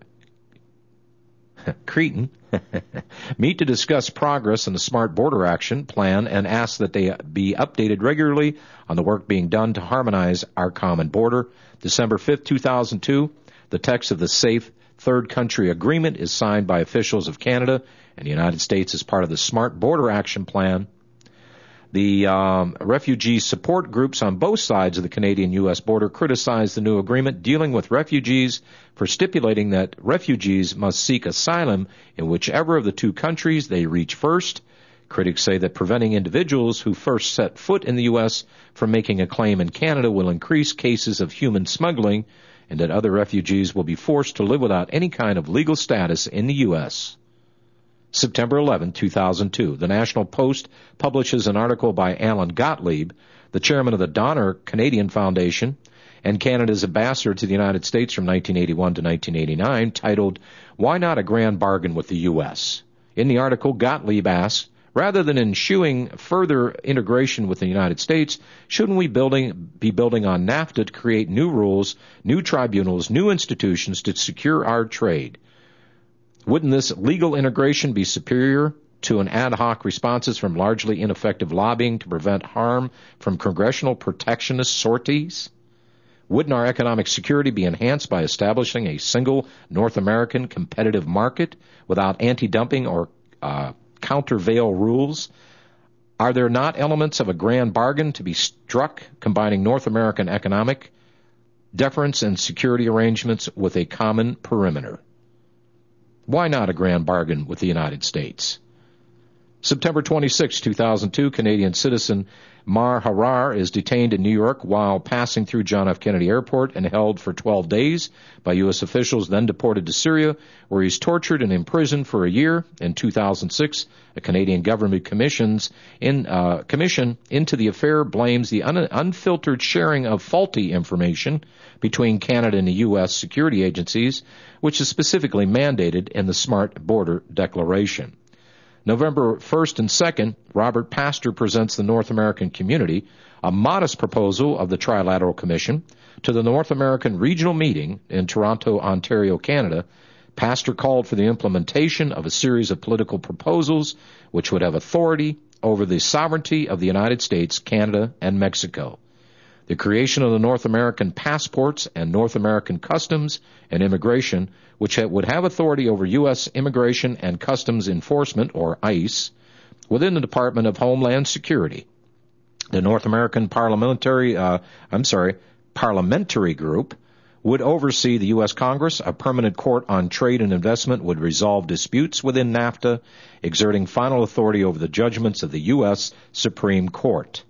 Creighton meet to discuss progress in the Smart Border Action Plan and ask that they be updated regularly on the work being done to harmonize our common border. December fifth, two thousand two, the text of the Safe Third Country Agreement is signed by officials of Canada and the United States as part of the Smart Border Action Plan. The um, refugee support groups on both sides of the Canadian-U S border criticized the new agreement dealing with refugees for stipulating that refugees must seek asylum in whichever of the two countries they reach first. Critics say that preventing individuals who first set foot in the U S from making a claim in Canada will increase cases of human smuggling, and that other refugees will be forced to live without any kind of legal status in the U S September eleventh, two thousand two, the National Post publishes an article by Alan Gottlieb, the chairman of the Donner Canadian Foundation and Canada's ambassador to the United States from nineteen eighty-one to nineteen eighty-nine, titled, Why Not a Grand Bargain with the U S? In the article, Gottlieb asks, rather than eschewing further integration with the United States, shouldn't we building, be building on NAFTA to create new rules, new tribunals, new institutions to secure our trade? Wouldn't this legal integration be superior to an ad hoc responses from largely ineffective lobbying to prevent harm from congressional protectionist sorties? Wouldn't our economic security be enhanced by establishing a single North American competitive market without anti-dumping or uh, countervail rules? Are there not elements of a grand bargain to be struck combining North American economic deference and security arrangements with a common perimeter? Why not a grand bargain with the United States? September twenty-sixth, two thousand two, Canadian citizen Mar Harar is detained in New York while passing through John F. Kennedy Airport and held for twelve days by U S officials, then deported to Syria, where he's tortured and imprisoned for a year. In two thousand six, a Canadian government commissions in, uh, commission into the affair blames the un- unfiltered sharing of faulty information between Canada and the U S security agencies, which is specifically mandated in the Smart Border Declaration. November first and second, Robert Pastor presents the North American community a modest proposal of the Trilateral Commission to the North American Regional Meeting in Toronto, Ontario, Canada. Pastor called for the implementation of a series of political proposals which would have authority over the sovereignty of the United States, Canada, and Mexico. The creation of the North American passports and North American customs and immigration, which would have authority over U S Immigration and Customs Enforcement, or ICE, within the Department of Homeland Security. The North American Parliamentary, uh, I'm sorry, Parliamentary Group would oversee the U S Congress. A permanent court on trade and investment would resolve disputes within NAFTA, exerting final authority over the judgments of the U S Supreme Court.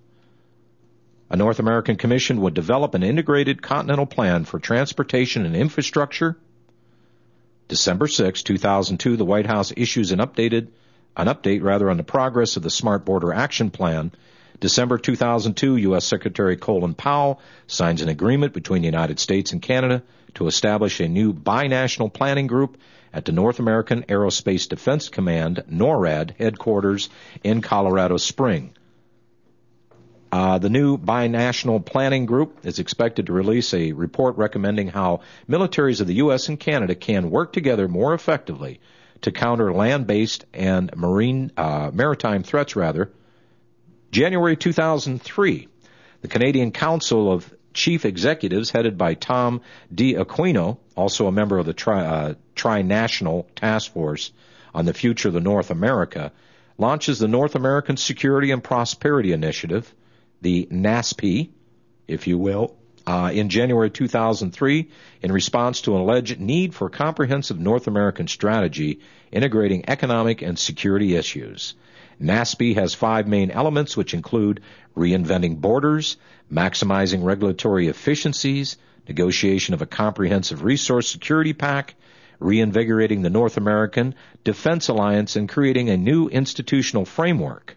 A North American Commission would develop an integrated continental plan for transportation and infrastructure. December sixth, two thousand two, the White House issues an updated, an update rather on the progress of the Smart Border Action Plan. December two thousand two, U S Secretary Colin Powell signs an agreement between the United States and Canada to establish a new binational planning group at the North American Aerospace Defense Command, NORAD, headquarters in Colorado Springs. Uh, the new binational planning group is expected to release a report recommending how militaries of the U S and Canada can work together more effectively to counter land-based and marine uh, maritime threats. Rather, January two thousand three, the Canadian Council of Chief Executives, headed by Tom D'Aquino, also a member of the tri, uh, Tri-National Task Force on the Future of the North America, launches the North American Security and Prosperity Initiative, the NASP, if you will, uh, in January two thousand three in response to an alleged need for a comprehensive North American strategy integrating economic and security issues. NASP has five main elements, which include reinventing borders, maximizing regulatory efficiencies, negotiation of a comprehensive resource security pact, reinvigorating the North American Defense Alliance, and creating a new institutional framework.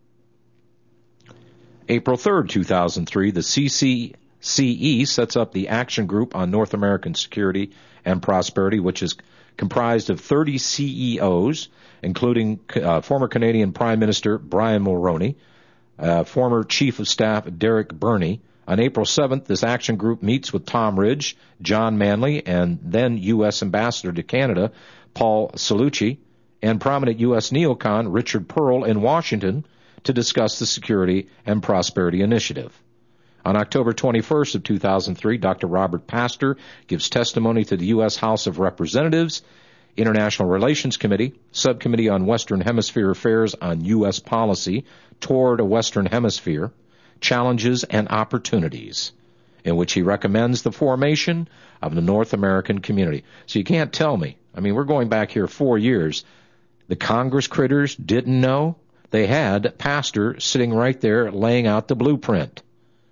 April third, two thousand three, the C C C E sets up the Action Group on North American Security and Prosperity, which is comprised of thirty C E Os, including uh, former Canadian Prime Minister Brian Mulroney, uh, former Chief of Staff Derek Burney. On April seventh, this action group meets with Tom Ridge, John Manley, and then U S Ambassador to Canada, Paul Cellucci, and prominent U S neocon Richard Pearl in Washington to discuss the Security and Prosperity Initiative. On October twenty-first of two thousand three, Doctor Robert Pastor gives testimony to the U S House of Representatives, International Relations Committee, Subcommittee on Western Hemisphere Affairs on U S Policy toward a Western Hemisphere, Challenges and Opportunities, in which he recommends the formation of the North American Community. So you can't tell me, I mean, we're going back here four years, the Congress critters didn't know. They had Pastor sitting right there laying out the blueprint.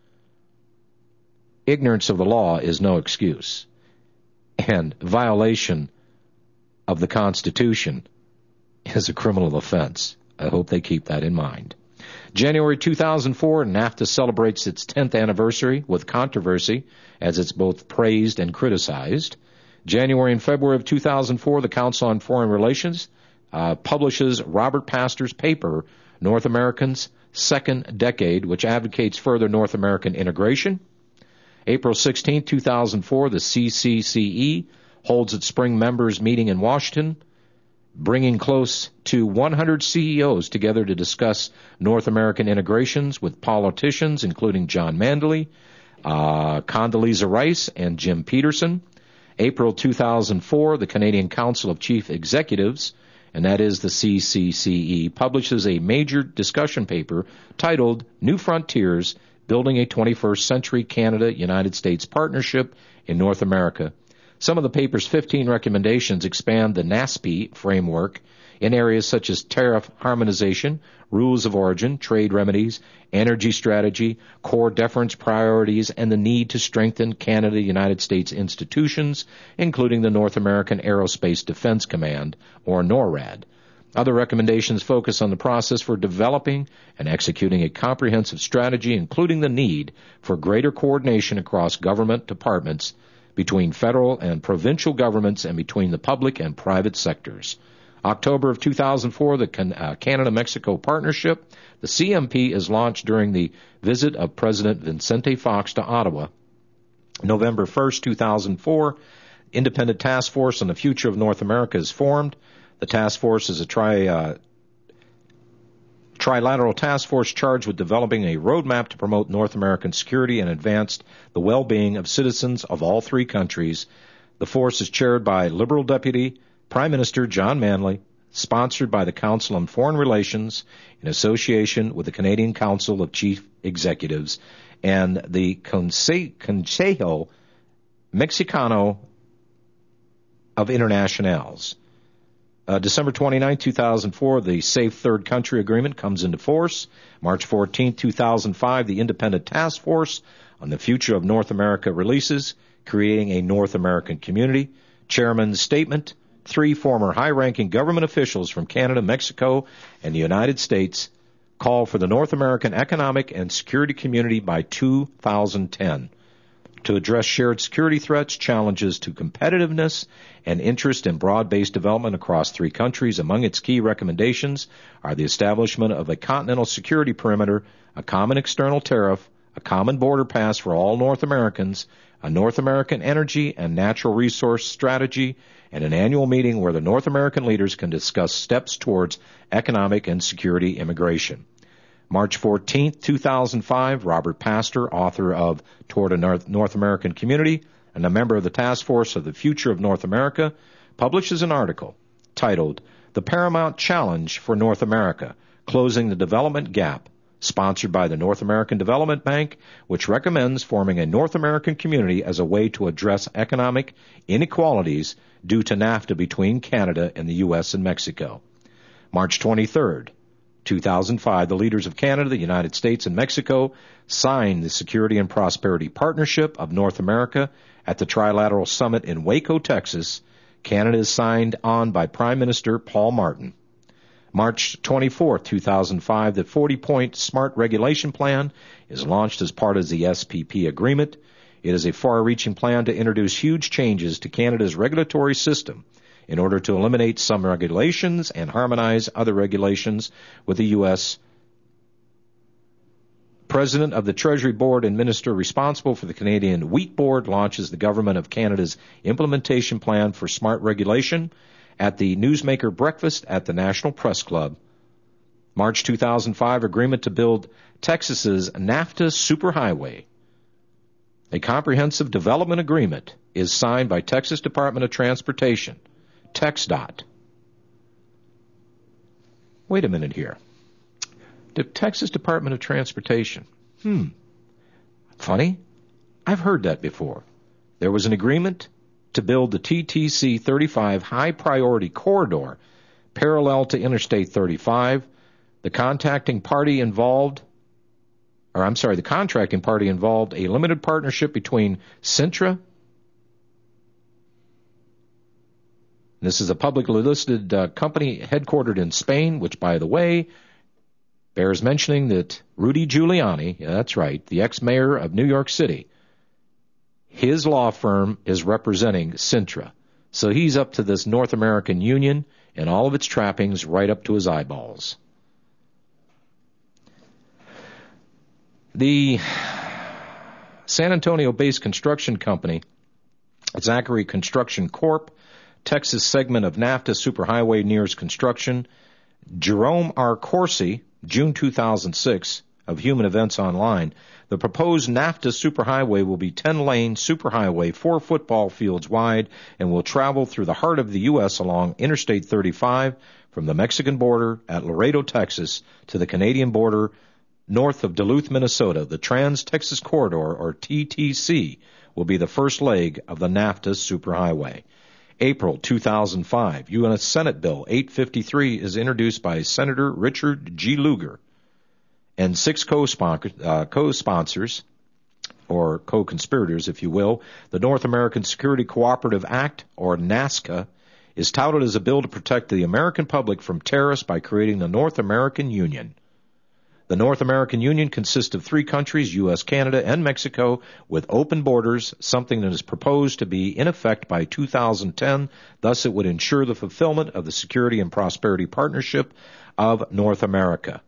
Ignorance of the law is no excuse, and violation of the Constitution is a criminal offense. I hope they keep that in mind. January two thousand four, NAFTA celebrates its tenth anniversary with controversy as it's both praised and criticized. January and February of two thousand four, the Council on Foreign Relations uh, publishes Robert Pastor's paper, North America's Second Decade, which advocates further North American integration. April sixteenth, two thousand four, the C C C E holds its spring members meeting in Washington, bringing close to one hundred C E Os together to discuss North American integrations with politicians, including John Manley, uh, Condoleezza Rice, and Jim Peterson. April two thousand four, the Canadian Council of Chief Executives, and that is the C C C E, publishes a major discussion paper titled New Frontiers, Building a twenty-first Century Canada-United States Partnership in North America. Some of the paper's fifteen recommendations expand the NASP framework in areas such as tariff harmonization, rules of origin, trade remedies, energy strategy, core deference priorities, and the need to strengthen Canada-United States institutions, including the North American Aerospace Defense Command, or NORAD. Other recommendations focus on the process for developing and executing a comprehensive strategy, including the need for greater coordination across government departments, between federal and provincial governments, and between the public and private sectors. October of two thousand four, the Canada-Mexico Partnership, the C M P, is launched during the visit of President Vicente Fox to Ottawa. November first, two thousand four, Independent Task Force on the Future of North America is formed. The task force is a tri, uh, trilateral task force charged with developing a roadmap to promote North American security and advance the well-being of citizens of all three countries. The force is chaired by Liberal Deputy Prime Minister John Manley, sponsored by the Council on Foreign Relations in association with the Canadian Council of Chief Executives and the Conse- Consejo Mexicano of Internationals. Uh, December twenty-ninth, two thousand four, the Safe Third Country Agreement comes into force. March fourteenth, two thousand five, the Independent Task Force on the Future of North America releases, creating a North American community. Chairman's statement, three former high-ranking government officials from Canada, Mexico, and the United States call for the North American economic and security community by two thousand ten. To address shared security threats, challenges to competitiveness, and interest in broad-based development across three countries. Among its key recommendations are the establishment of a continental security perimeter a common external tariff, a common border pass for all North Americans, a North American energy and natural resource strategy, and an annual meeting where the North American leaders can discuss steps towards economic and security immigration. March fourteenth, two thousand five, Robert Pastor, author of Toward a North, North American Community and a member of the Task Force of the Future of North America, publishes an article titled The Paramount Challenge for North America, Closing the Development Gap, sponsored by the North American Development Bank, which recommends forming a North American community as a way to address economic inequalities due to NAFTA between Canada and the U S and Mexico. March twenty-third, two thousand five, the leaders of Canada, the United States, and Mexico signed the Security and Prosperity Partnership of North America at the Trilateral Summit in Waco, Texas. Canada is signed on by Prime Minister Paul Martin. March twenty-fourth, two thousand five, the forty-point SMART regulation plan is launched as part of the S P P agreement. It is a far-reaching plan to introduce huge changes to Canada's regulatory system in order to eliminate some regulations and harmonize other regulations with the U S. President of the Treasury Board and Minister responsible for the Canadian Wheat Board launches the Government of Canada's implementation plan for SMART regulation at the Newsmaker Breakfast at the National Press Club. March two thousand five, agreement to build Texas's NAFTA Superhighway. A comprehensive development agreement is signed by Texas Department of Transportation, TxDOT. Wait a minute here. The Texas Department of Transportation. Hmm. Funny. I've heard that before. There was an agreement to build the T T C thirty-five high priority corridor parallel to Interstate thirty-five. The contacting party involved, or I'm sorry, the contracting party involved a limited partnership between Cintra. This is a publicly listed uh, company headquartered in Spain, which, by the way, bears mentioning that Rudy Giuliani, yeah, that's right, the ex-mayor of New York City, his law firm is representing Cintra. So he's up to this North American Union and all of its trappings right up to his eyeballs. The San Antonio-based construction company, Zachary Construction Corp, Texas segment of NAFTA Superhighway nears construction. Jerome R. Corsi, June two thousand six, of Human Events Online. The proposed NAFTA Superhighway will be ten-lane superhighway, four football fields wide, and will travel through the heart of the U S along Interstate thirty-five from the Mexican border at Laredo, Texas, to the Canadian border north of Duluth, Minnesota. The Trans-Texas Corridor, or T T C, will be the first leg of the NAFTA Superhighway. April two thousand five, U S Senate Bill eight fifty-three is introduced by Senator Richard G. Lugar and six co-sponsors, uh, co-sponsors, or co-conspirators, if you will. The North American Security Cooperative Act, or NASCA, is touted as a bill to protect the American public from terrorists by creating the North American Union. The North American Union consists of three countries, U S, Canada, and Mexico, with open borders, something that is proposed to be in effect by two thousand ten. Thus, it would ensure the fulfillment of the Security and Prosperity Partnership of North America.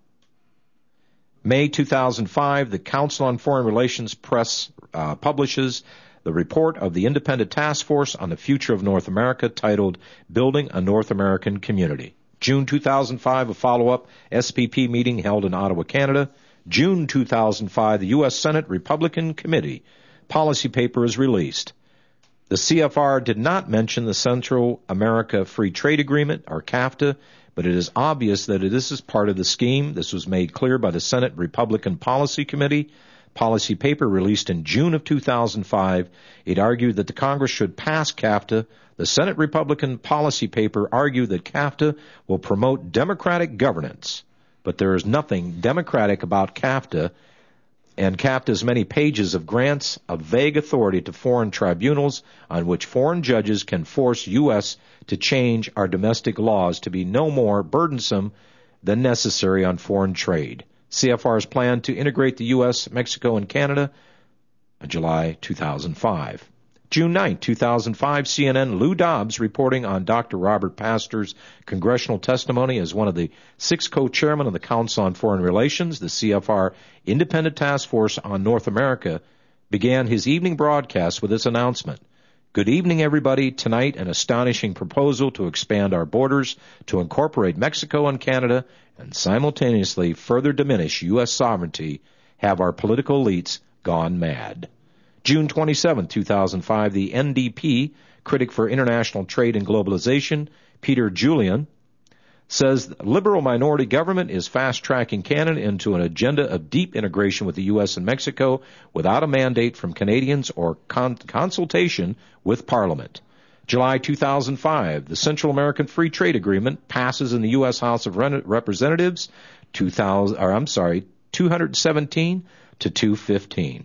May two thousand five, the Council on Foreign Relations Press uh, publishes the report of the Independent Task Force on the Future of North America titled Building a North American Community. June two thousand five, a follow-up S P P meeting held in Ottawa, Canada. June two thousand five, the U S Senate Republican Committee policy paper is released. The C F R did not mention the Central America Free Trade Agreement, or CAFTA, but it is obvious that this is part of the scheme. This was made clear by the Senate Republican Policy Committee. Policy paper released in June of two thousand five. It argued that the Congress should pass CAFTA. The Senate Republican policy paper argued that CAFTA will promote democratic governance, but there is nothing democratic about CAFTA, and CAFTA's many pages of grants of vague authority to foreign tribunals on which foreign judges can force U S to change our domestic laws to be no more burdensome than necessary on foreign trade. C F R's plan to integrate the U S, Mexico, and Canada, July two thousand five. June ninth, two thousand five, C N N, Lou Dobbs reporting on Doctor Robert Pastor's congressional testimony as one of the six co-chairmen of the Council on Foreign Relations, the C F R Independent Task Force on North America, began his evening broadcast with this announcement. Good evening, everybody. Tonight, an astonishing proposal to expand our borders to incorporate Mexico and Canada and simultaneously further diminish U S sovereignty have our political elites gone mad. June twenty-seventh, two thousand five, the N D P, critic for international trade and globalization, Peter Julian, says liberal minority government is fast-tracking Canada into an agenda of deep integration with the U S and Mexico without a mandate from Canadians or con- consultation with Parliament. July two thousand five, the Central American Free Trade Agreement passes in the U S House of Representatives, two thousand, or I'm sorry, two seventeen to two fifteen.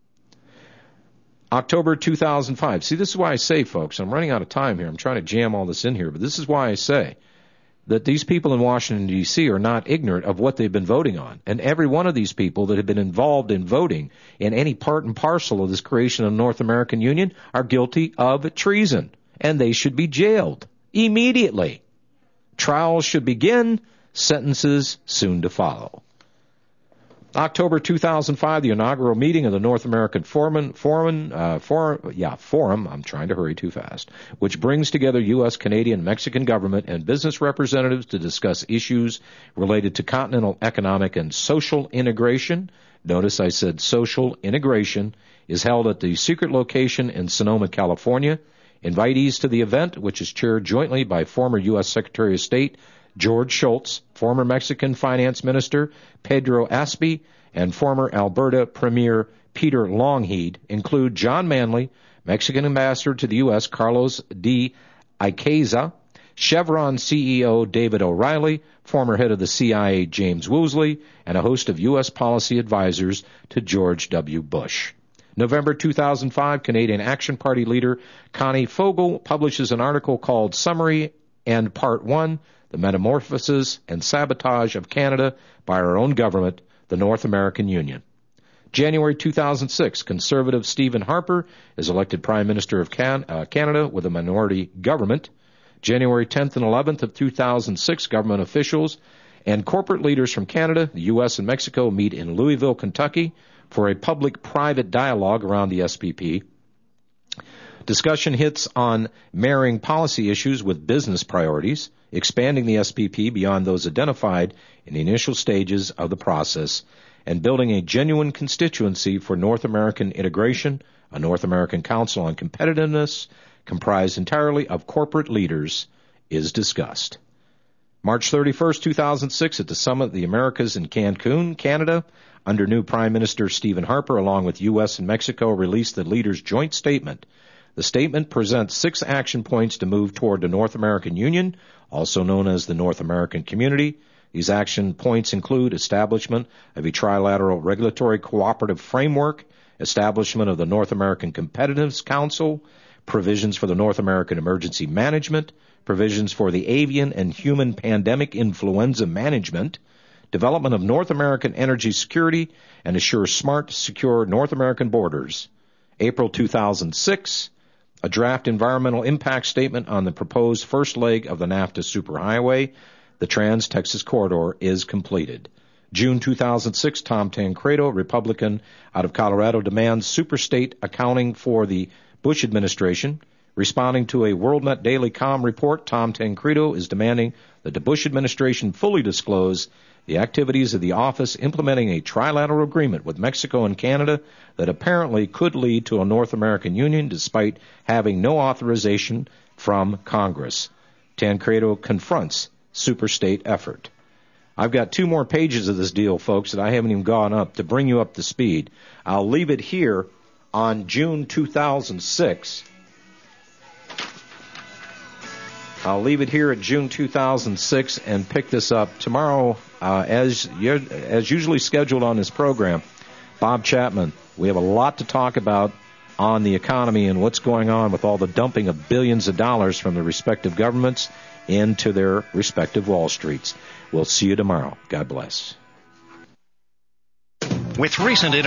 October two thousand five. See, this is why I say, folks, I'm running out of time here. I'm trying to jam all this in here, but this is why I say that these people in Washington, D C are not ignorant of what they've been voting on. And every one of these people that have been involved in voting in any part and parcel of this creation of the North American Union are guilty of treason, and they should be jailed immediately. Trials should begin, sentences soon to follow. October two thousand five, the inaugural meeting of the North American Forum, Forum, uh, Forum, yeah, Forum, I'm trying to hurry too fast, which brings together U S, Canadian, Mexican government and business representatives to discuss issues related to continental economic and social integration. Notice I said social integration, is held at the secret location in Sonoma, California. Invitees to the event, which is chaired jointly by former U S Secretary of State George Shultz, former Mexican Finance Minister Pedro Aspe, and former Alberta Premier Peter Longhead, include John Manley, Mexican Ambassador to the U S Carlos D. Iqueza, Chevron C E O David O'Reilly, former head of the C I A James Woosley, and a host of U S policy advisors to George W. Bush. November two thousand five, Canadian Action Party leader Connie Fogel publishes an article called Summary and Part one, The Metamorphosis and Sabotage of Canada by Our Own Government, the North American Union. January two thousand six, Conservative Stephen Harper is elected Prime Minister of Can- uh, Canada with a minority government. January tenth and eleventh of two thousand six, government officials and corporate leaders from Canada, the U S, and Mexico meet in Louisville, Kentucky for a public-private dialogue around the S P P. Discussion hits on marrying policy issues with business priorities, expanding the S P P beyond those identified in the initial stages of the process, and building a genuine constituency for North American integration, a North American Council on Competitiveness comprised entirely of corporate leaders, is discussed. March thirty-first, two thousand six, at the Summit of the Americas in Cancun, Canada, under new Prime Minister Stephen Harper, along with U S and Mexico, released the leaders' joint statement. The statement presents six action points to move toward the North American Union, also known as the North American Community. These action points include establishment of a trilateral regulatory cooperative framework, establishment of the North American Competitiveness Council, provisions for the North American Emergency Management, provisions for the avian and human pandemic influenza management, development of North American energy security, and assure smart, secure North American borders. April two thousand six, a draft environmental impact statement on the proposed first leg of the NAFTA Superhighway, the Trans-Texas Corridor, is completed. June two thousand six, Tom Tancredo, Republican out of Colorado, demands superstate accounting for the Bush administration. Responding to a WorldNet Daily Com report, Tom Tancredo is demanding that the Bush administration fully disclose the activities of the office implementing a trilateral agreement with Mexico and Canada that apparently could lead to a North American Union despite having no authorization from Congress. Tancredo confronts superstate effort. I've got two more pages of this deal, folks, that I haven't even gone up to bring you up to speed. I'll leave it here on June two thousand six. I'll leave it here at June two thousand six and pick this up tomorrow, uh, as as usually scheduled on this program. Bob Chapman, we have a lot to talk about on the economy and what's going on with all the dumping of billions of dollars from the respective governments into their respective Wall Streets. We'll see you tomorrow. God bless. With recent